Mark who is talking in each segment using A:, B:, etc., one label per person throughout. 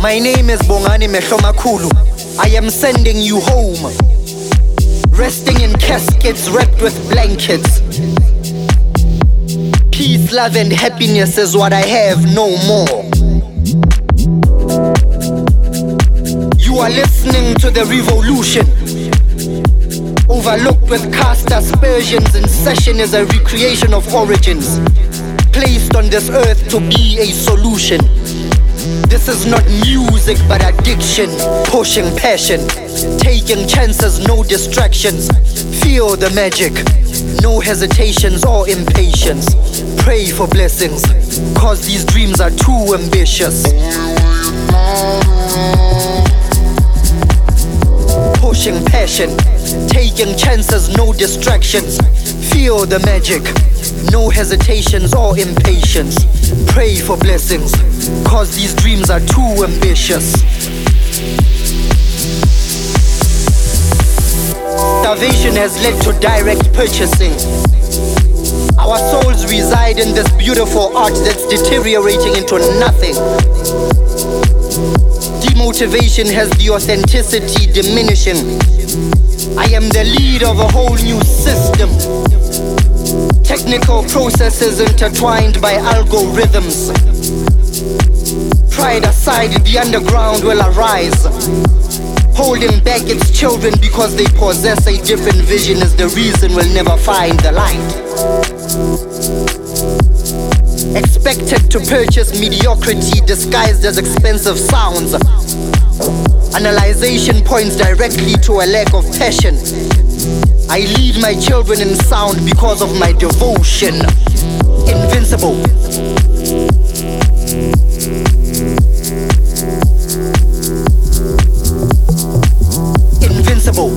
A: My name is Bongani Mehlomakulu. I am sending you home. Resting in caskets wrapped with blankets. Peace, love and happiness is what I have, no more. You are listening to the revolution. Overlooked with cast aspersions, in session is a recreation of origins. Placed on this earth to be a solution. This is not music but addiction. Pushing passion, taking chances, no distractions. Feel the magic, no hesitations or impatience. Pray for blessings, cause these dreams are too ambitious. Pushing passion, taking chances, no distractions. Feel the magic, no hesitations or impatience. Pray for blessings, cause these dreams are too ambitious. Starvation has led to direct purchasing. Our souls reside in this beautiful art that's deteriorating into nothing. Demotivation has the authenticity diminishing. I am the lead of a whole new system. Technical processes intertwined by algorithms. Pride aside, the underground will arise. Holding back its children because they possess a different vision is the reason we'll never find the light. Expected to purchase mediocrity disguised as expensive sounds. Analyzation points directly to a lack of passion. I lead my children in sound because of my devotion. Invincible. Invincible.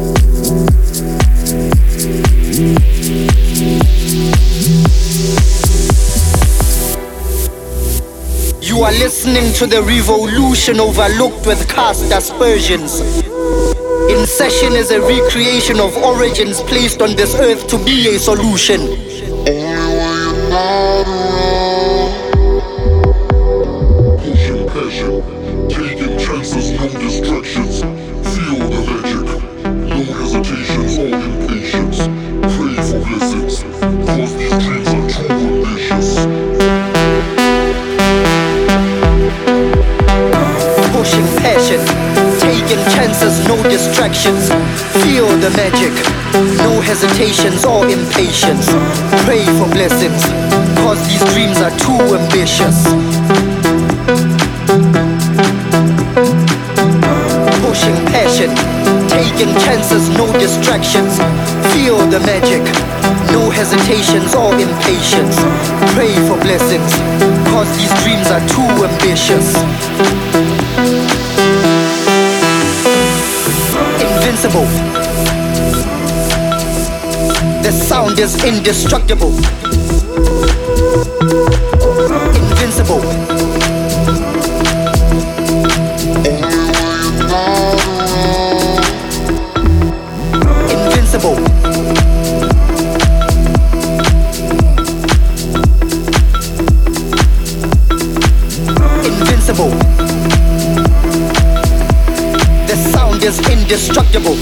A: You are listening to the revolution overlooked with cast aspersions. In session is a recreation of origins placed on this earth to be a solution.
B: Pushing passion, taking chances, no distractions. Feel the magic, no hesitations or impatience. Pray for blessings, cause these dreams are too ambitious.
A: Pushing passion, taking chances, no distractions. Feel the magic, no hesitations or impatience. Pray for blessings, cause these dreams are too ambitious. Pushing passion, taking chances, no distractions. Feel the magic, no hesitations or impatience. Pray for blessings, cause these dreams are too ambitious. Invincible. The sound is indestructible. Invincible. Invincible. Invincible. The sound is indestructible.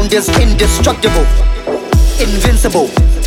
A: sound is indestructible, invincible.